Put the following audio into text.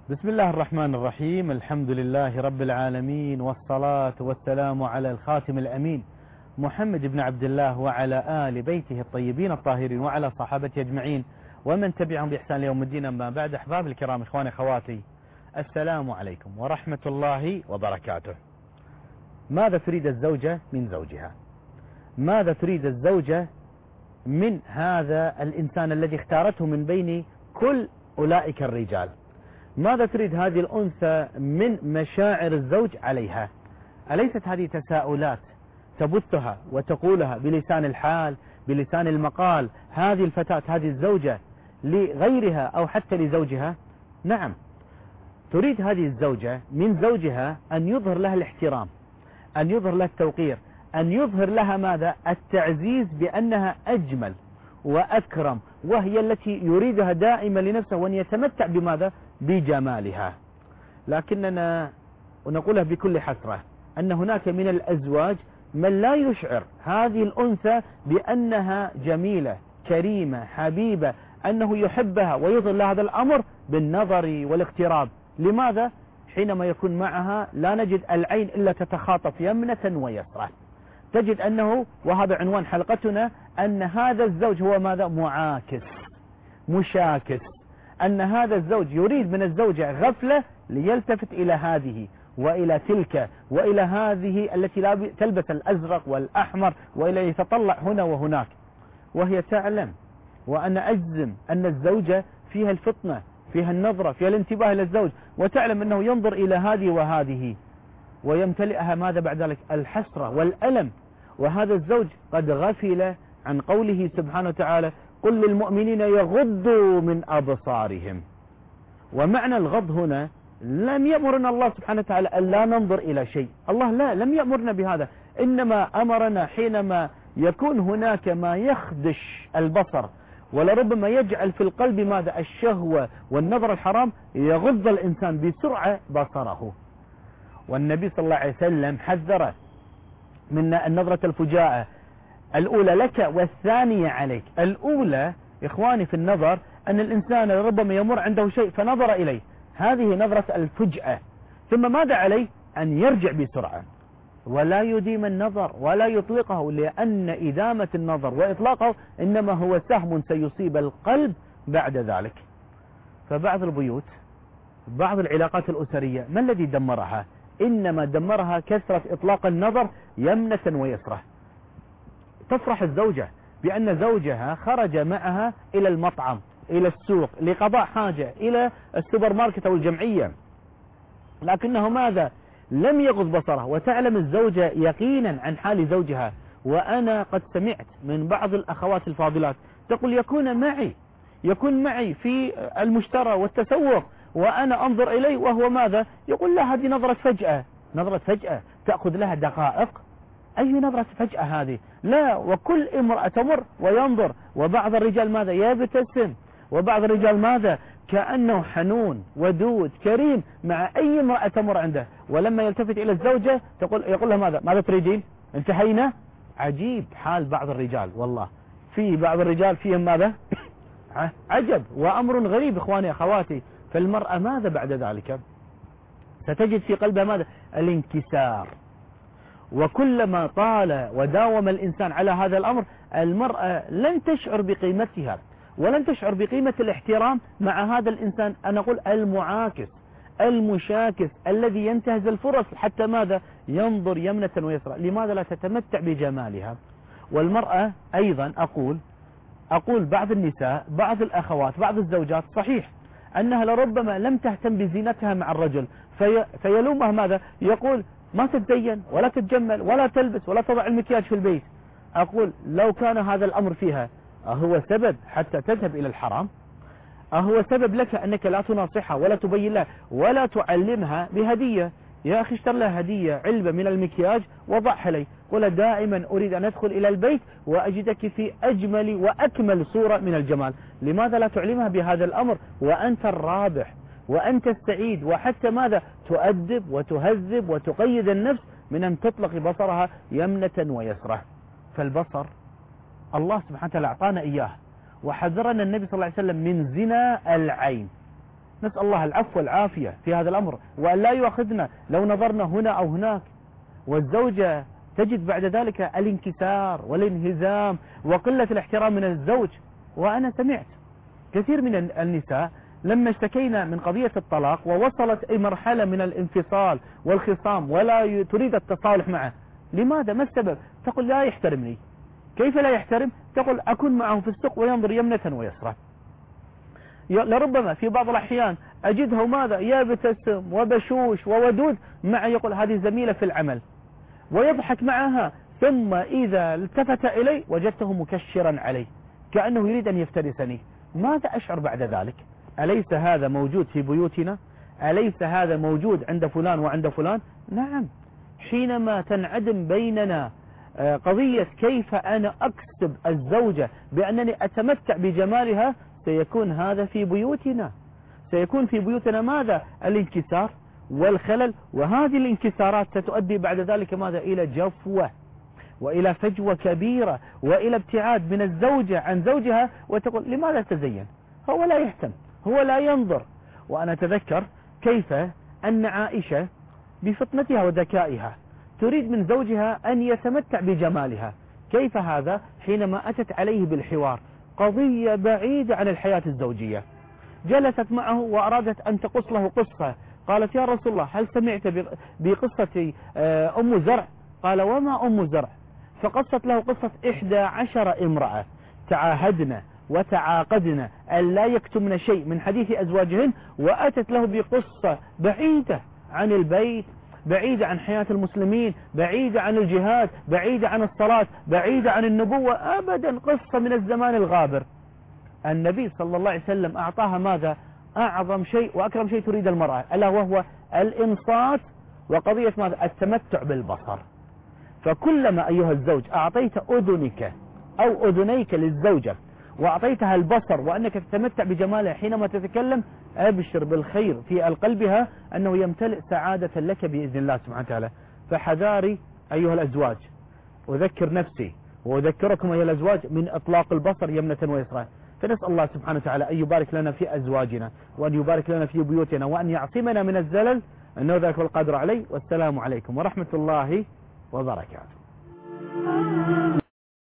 بسم الله الرحمن الرحيم. الحمد لله رب العالمين، والصلاة والسلام على الخاتم الأمين محمد بن عبد الله وعلى آل بيته الطيبين الطاهرين وعلى صحابته أجمعين ومن تبعهم بإحسان ليوم الدين. أما بعد، أحباب الكرام، إخواني أخواتي، السلام عليكم ورحمة الله وبركاته. ماذا تريد الزوجة من زوجها؟ ماذا تريد الزوجة من هذا الإنسان الذي اختارته من بين كل أولئك الرجال؟ ماذا تريد هذه الأنثى من مشاعر الزوج عليها؟ أليست هذه تساؤلات تبثها وتقولها بلسان الحال، بلسان المقال، هذه الفتاة، هذه الزوجة لغيرها أو حتى لزوجها؟ نعم، تريد هذه الزوجة من زوجها أن يظهر لها الاحترام، أن يظهر لها التوقير، أن يظهر لها ماذا؟ التعزيز بأنها أجمل وأكرم، وهي التي يريدها دائما لنفسه، وأن يتمتع بماذا؟ بجمالها. لكننا ونقولها بكل حسرة أن هناك من الأزواج من لا يشعر هذه الأنثى بأنها جميلة كريمة حبيبة، أنه يحبها ويظهر لها هذا الأمر بالنظر والاقتراب. لماذا؟ حينما يكون معها لا نجد العين إلا تتخاطف يمنة ويسرى. تجد أنه، وهذا عنوان حلقتنا، أن هذا الزوج هو ماذا؟ معاكس مشاكس، أن هذا الزوج يريد من الزوجة غفلة ليلتفت إلى هذه وإلى تلك وإلى هذه التي تلبس الأزرق والأحمر، وإلى يتطلع هنا وهناك، وهي تعلم وأنا أجزم أن الزوجة فيها الفطنة، فيها النظرة، فيها الانتباه إلى الزوج، وتعلم أنه ينظر إلى هذه وهذه، ويمتلئها ماذا بعد ذلك؟ الحسرة والألم. وهذا الزوج قد غفل عن قوله سبحانه وتعالى: قل للمؤمنين يغضوا من أبصارهم. ومعنى الغض هنا لم يأمرنا الله سبحانه وتعالى أن لا ننظر إلى شيء، الله لا، لم يأمرنا بهذا، إنما أمرنا حينما يكون هناك ما يخدش البصر ولربما يجعل في القلب ماذا؟ الشهوة والنظر الحرام، يغض الإنسان بسرعة بصره. والنبي صلى الله عليه وسلم حذر من النظرة الفجاءة، الأولى لك والثانية عليك. الأولى إخواني في النظر أن الإنسان ربما يمر عنده شيء فنظر إليه، هذه نظرة الفجأة. ثم ماذا عليه؟ أن يرجع بسرعة ولا يديم النظر ولا يطلقه، لأن إدامة النظر وإطلاقه إنما هو سهم سيصيب القلب بعد ذلك. فبعض البيوت، بعض العلاقات الأسرية، ما الذي دمرها؟ إنما دمرها كثرة إطلاق النظر يمنة ويسرة. تفرح الزوجة بأن زوجها خرج معها إلى المطعم، إلى السوق، لقضاء حاجة، إلى السوبر ماركت أو الجمعية، لكنه ماذا؟ لم يغض بصره. وتعلم الزوجة يقينا عن حال زوجها، وأنا قد سمعت من بعض الأخوات الفاضلات تقول: يكون معي في المشترى والتسوق وأنا أنظر إليه وهو ماذا؟ يقول: لا، هذه نظرة فجأة. نظرة فجأة تأخذ لها دقائق؟ أي نظرة فجأة هذه؟ لا، وكل امرأة تمر وينظر. وبعض الرجال ماذا؟ يبتسم، وبعض الرجال ماذا؟ كأنه حنون ودود كريم مع أي امرأة تمر عنده، ولما يلتفت إلى الزوجة يقول لها: ماذا تريدين؟ انتهينا؟ عجيب حال بعض الرجال، والله في بعض الرجال فيهم ماذا؟ عجب وأمر غريب إخواني أخواتي. فالمرأة ماذا بعد ذلك؟ ستجد في قلبها ماذا؟ الانكسار. وكلما طال وداوم الإنسان على هذا الأمر، المرأة لن تشعر بقيمتها ولن تشعر بقيمة الاحترام مع هذا الإنسان، أنا أقول المعاكس المشاكس الذي ينتهز الفرص حتى ماذا؟ ينظر يمنة ويسرى. لماذا لا تتمتع بجمالها؟ والمرأة أيضا أقول بعض النساء، بعض الأخوات، بعض الزوجات، صحيح أنها لربما لم تهتم بزينتها مع الرجل، فيلومها ماذا؟ يقول: ما تتزين ولا تتجمل ولا تلبس ولا تضع المكياج في البيت. أقول: لو كان هذا الأمر فيها، أهو سبب حتى تذهب إلى الحرام؟ أهو سبب لك أنك لا تناصحها ولا تبين لها ولا تعلمها بهدية؟ يا أخي اشتر لها هدية، علبة من المكياج وضعها لي، قل: دائما أريد أن أدخل إلى البيت وأجدك في أجمل وأكمل صورة من الجمال. لماذا لا تعلمها بهذا الأمر وأنت الرابح وأنت السعيد؟ وحتى ماذا؟ تؤدب وتهذب وتقيد النفس من أن تطلق بصرها يمنة ويسرة. فالبصر الله سبحانه وتعالى أعطانا إياه، وحذرنا النبي صلى الله عليه وسلم من زنا العين. نسأل الله العفو والعافية في هذا الأمر، وأن لا يؤاخذنا لو نظرنا هنا أو هناك. والزوجة تجد بعد ذلك الانكسار والانهزام وقلة الاحترام من الزوج. وأنا سمعت كثير من النساء لما اشتكينا من قضية الطلاق ووصلت إلى مرحلة من الانفصال والخصام ولا تريد التصالح معه، لماذا؟ ما السبب؟ تقول لا يحترمني. كيف لا يحترم؟ تقول أكون معه في السوق وينظر يمنة ويسرى. لربما في بعض الأحيان أجده ماذا؟ يبتسم وبشوش وودود مع، يقول هذه زميلة في العمل، ويضحك معها، ثم إذا التفت إلي وجدته مكشرا علي كأنه يريد أن يفترسني. ماذا أشعر بعد ذلك؟ أليس هذا موجود في بيوتنا؟ أليس هذا موجود عند فلان وعند فلان؟ نعم. حينما تنعدم بيننا قضية كيف أنا أكسب الزوجة بأنني أتمتع بجمالها، سيكون هذا في بيوتنا. سيكون في بيوتنا ماذا؟ الانكسار والخلل، وهذه الانكسارات ستؤدي بعد ذلك ماذا؟ إلى جفوة وإلى فجوة كبيرة وإلى ابتعاد من الزوجة عن زوجها، وتقول لماذا تزين؟ هو لا يهتم، هو لا ينظر. وأنا أتذكر كيف أن عائشة بفطنتها وذكائها تريد من زوجها أن يتمتع بجمالها. كيف هذا؟ حينما أتت عليه بالحوار، قضية بعيدة عن الحياة الزوجية، جلست معه وأرادت أن تقص له قصة. قالت يا رسول الله هل سمعت بقصة أم زرع؟ قال وما أم زرع؟ فقصت له قصة 11 امرأة تعاهدنا وتعاقدنا أن لا يكتمن شيء من حديث أزواجهن، وأتت له بقصة بعيدة عن البيت، بعيدة عن حياة المسلمين، بعيدة عن الجهاد، بعيدة عن الصلاة، بعيدة عن النبوة، أبدا قصة من الزمان الغابر. النبي صلى الله عليه وسلم أعطاها ماذا؟ أعظم شيء وأكرم شيء تريد المرأة، ألا وهو الإنصات وقضية ماذا؟ التمتع بالبصر. فكلما أيها الزوج أعطيت أذنك أو أذنيك للزوجة وأعطيتها البصر وأنك تتمتع بجمالها حينما تتكلم، أبشر بالخير في قلبها أنه يمتلئ سعادة لك بإذن الله سبحانه وتعالى. فحذاري أيها الأزواج، أذكر نفسي وأذكركم أيها الأزواج من إطلاق البصر يمنة ويسرى. فنسأل الله سبحانه وتعالى أن يبارك لنا في أزواجنا وأن يبارك لنا في بيوتنا وأن يعصمنا من الزلل، أنه ذاك القادر عليه. والسلام عليكم ورحمة الله وبركاته.